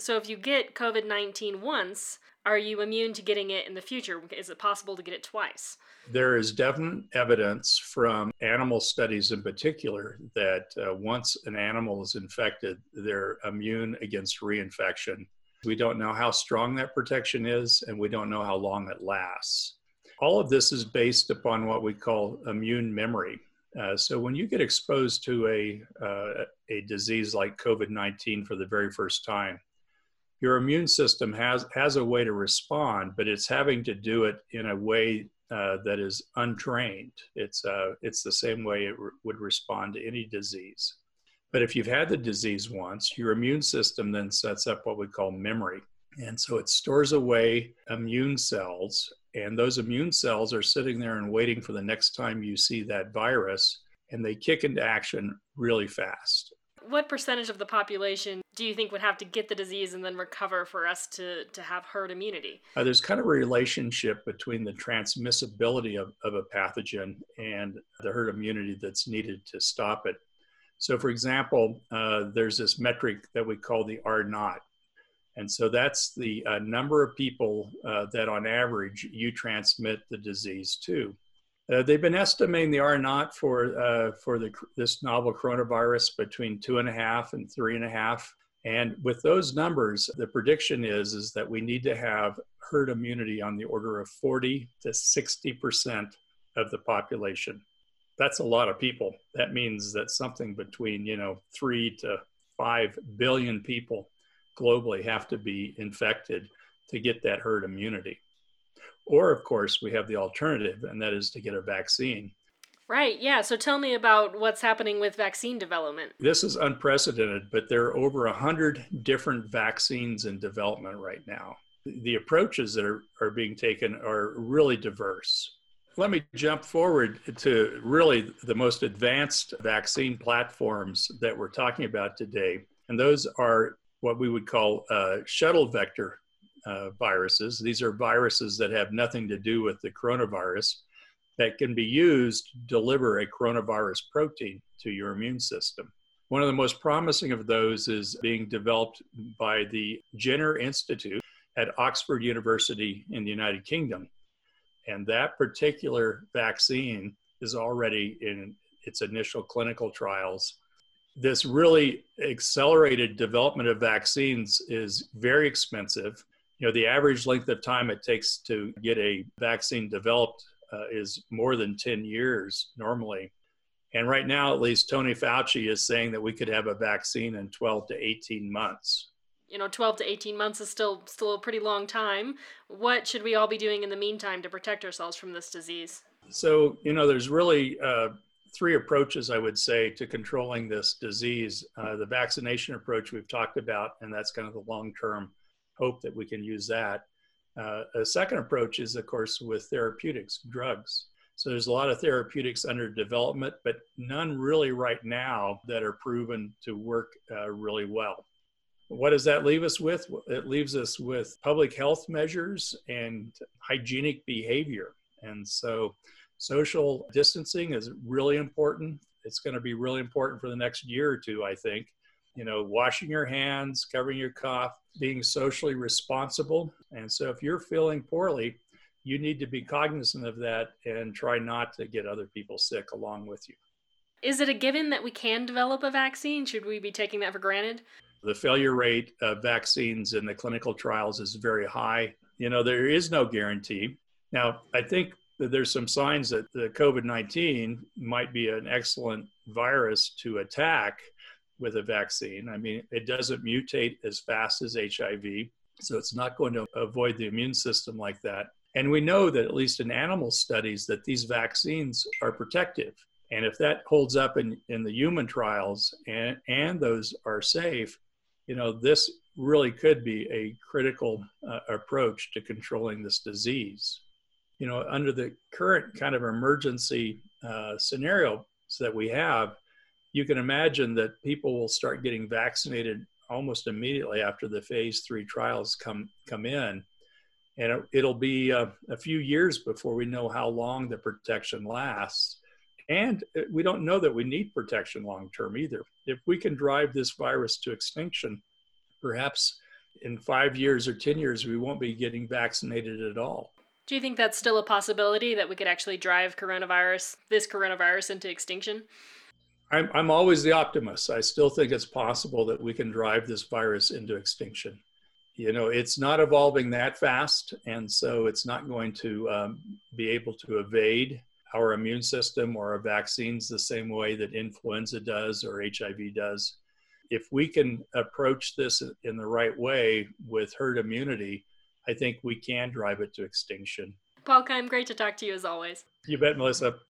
So if you get COVID-19 once, are you immune to getting it in the future? Is it possible to get it twice? There is definite evidence from animal studies in particular that once an animal is infected, they're immune against reinfection. We don't know how strong that protection is, and we don't know how long it lasts. All of this is based upon what we call immune memory. So when you get exposed to a disease like COVID-19 for the very first time, your immune system has a way to respond, but it's having to do it in a way that is untrained. It's the same way it would respond to any disease. But if you've had the disease once, your immune system then sets up what we call memory. And so it stores away immune cells, and those immune cells are sitting there and waiting for the next time you see that virus, and they kick into action really fast. What percentage of the population do you think would have to get the disease and then recover for us to have herd immunity? There's kind of a relationship between the transmissibility of a pathogen and the herd immunity that's needed to stop it. So, for example, there's this metric that we call the R naught. And so that's the number of people that on average you transmit the disease to. They've been estimating the R naught for this novel coronavirus between 2.5 and 3.5. And with those numbers, the prediction is that we need to have herd immunity on the order of 40 to 60% of the population. That's a lot of people. That means that something between 3 to 5 billion people globally have to be infected to get that herd immunity. Or, of course, we have the alternative, and that is to get a vaccine. Right, yeah. So tell me about what's happening with vaccine development. This is unprecedented, but there are over 100 different vaccines in development right now. The approaches that are being taken are really diverse. Let me jump forward to really the most advanced vaccine platforms that we're talking about today. And those are what we would call shuttle vector viruses. These are viruses that have nothing to do with the coronavirus that can be used to deliver a coronavirus protein to your immune system. One of the most promising of those is being developed by the Jenner Institute at Oxford University in the United Kingdom. And that particular vaccine is already in its initial clinical trials. This really accelerated development of vaccines is very expensive. The average length of time it takes to get a vaccine developed is more than 10 years normally. And right now, at least, Tony Fauci is saying that we could have a vaccine in 12 to 18 months. 12 to 18 months is still a pretty long time. What should we all be doing in the meantime to protect ourselves from this disease? So, there's really three approaches, I would say, to controlling this disease. The vaccination approach we've talked about, and that's kind of the long-term hope that we can use that. A second approach is, of course, with therapeutics, drugs. So there's a lot of therapeutics under development, but none really right now that are proven to work really well. What does that leave us with? It leaves us with public health measures and hygienic behavior. And so social distancing is really important. It's going to be really important for the next year or two, I think. Washing your hands, covering your cough, being socially responsible. And so if you're feeling poorly, you need to be cognizant of that and try not to get other people sick along with you. Is it a given that we can develop a vaccine? Should we be taking that for granted? The failure rate of vaccines in the clinical trials is very high. There is no guarantee. Now, I think that there's some signs that the COVID-19 might be an excellent virus to attack with a vaccine. I mean, it doesn't mutate as fast as HIV, so it's not going to avoid the immune system like that. And we know that, at least in animal studies, that these vaccines are protective. And if that holds up in the human trials and those are safe, this really could be a critical approach to controlling this disease. Under the current kind of emergency scenario that we have, you can imagine that people will start getting vaccinated almost immediately after the phase 3 trials come in. And it'll be a few years before we know how long the protection lasts. And we don't know that we need protection long term either. If we can drive this virus to extinction, perhaps in 5 years or 10 years, we won't be getting vaccinated at all. Do you think that's still a possibility that we could actually drive this coronavirus into extinction? I'm always the optimist. I still think it's possible that we can drive this virus into extinction. It's not evolving that fast, and so it's not going to be able to evade our immune system or our vaccines the same way that influenza does or HIV does. If we can approach this in the right way with herd immunity, I think we can drive it to extinction. Paul Keim, great to talk to you as always. You bet, Melissa.